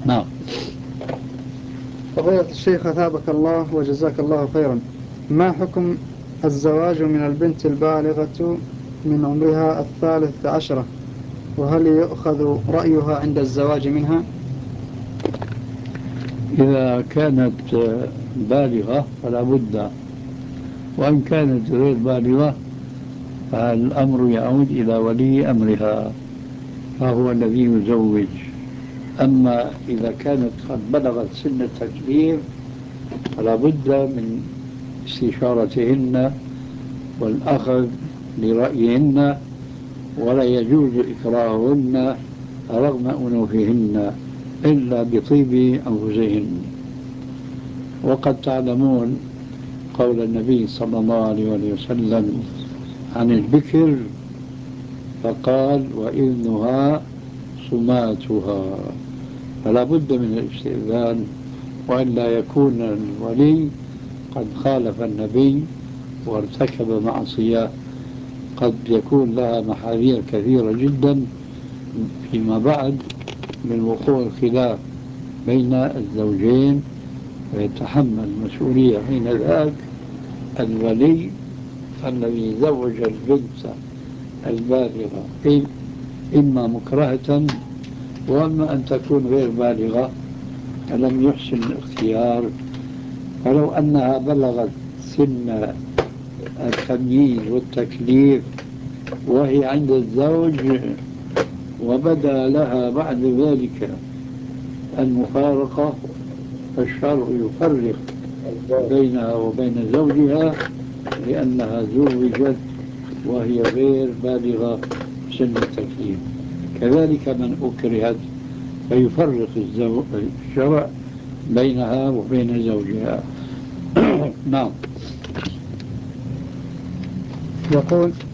نعم. فضيلة الشيخ أثابك الله وجزاك الله خيرا، ما حكم الزواج من البنت البالغة من عمرها 13، وهل يؤخذ رأيها عند الزواج منها؟ إذا كانت بالغة فلا بد، وإن كانت غير بالغة فالأمر يعود إلى ولي أمرها، فهو الذي يزوج. أما إذا كانت قد بلغت سن التكليف فلا بد من استشارتهن والأخذ برأيهن، ولا يجوز إكراههن رغم أنوفهن إلا بطيب أنفسهن. وقد تعلمون قول النبي صلى الله عليه وسلم عن البكر فقال: وإذنها صماتها. فلا بد من الاستئذان، وإلا يكون الولي قد خالف النبي وارتكب معصية قد يكون لها محاذير كثيرة جدا فيما بعد من وقوع الخلاف بين الزوجين، ويتحمل مسؤولية حين ذاك الولي الذي زوج البنت البالغة، إما مكرهة، وأما أن تكون غير بالغة فلم يحسن الاختيار. فلو أنها بلغت سن التمييز والتكليف وهي عند الزوج وبدا لها بعد ذلك المفارقة، فالشرع يفرق بينها وبين زوجها لأنها زوجت وهي غير بالغة سن التكليف. كذلك من أكرهت فيفرق الشرع بينها وبين زوجها. نعم. يقول: